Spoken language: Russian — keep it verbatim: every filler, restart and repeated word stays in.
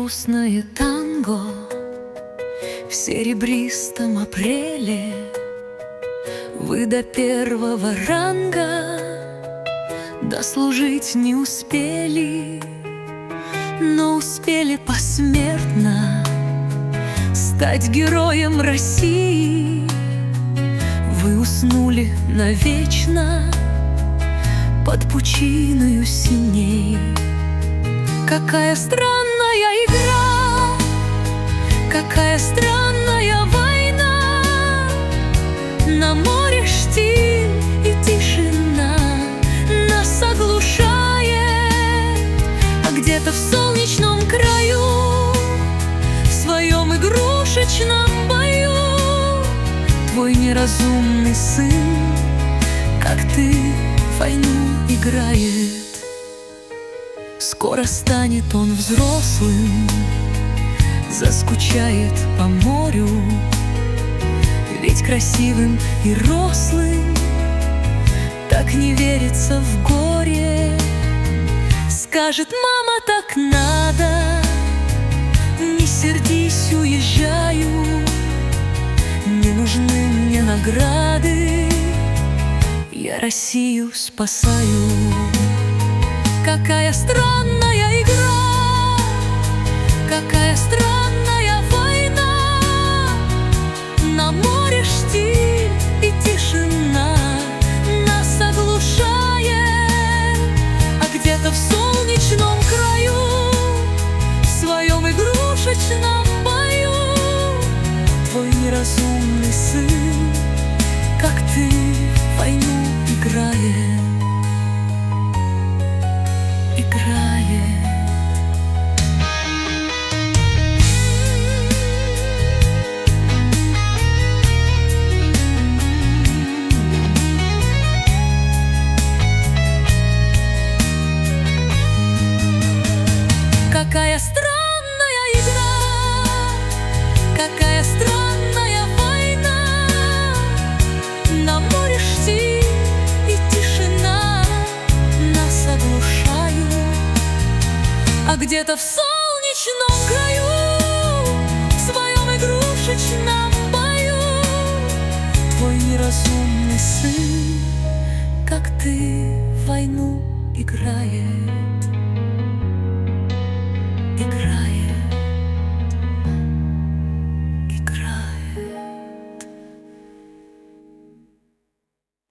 грустное танго в серебристом апреле. Вы до первого ранга дослужить не успели, но успели посмертно стать героем России. Вы уснули навечно под пучиною синей. Какая странная игра, какая странная война. На море штиль и тишина нас оглушает, а где-то в солнечном краю, в своем игрушечном бою, твой неразумный сын, как ты, войну играет. Скоро станет он взрослым, заскучает по морю, ведь красивым и рослым так не верится в горе. Скажет: мама, так надо, не сердись, уезжаю, не нужны мне награды, я Россию спасаю. Какая странная игра, какая странная война. На море штиль и тишина нас оглушает, а где-то в солнечном краю, в своем игрушечном бою, твой неразумный сын, как ты, войну играет. Какая странная игра, какая странная война. На море штиль и тишина нас оглушают, а где-то в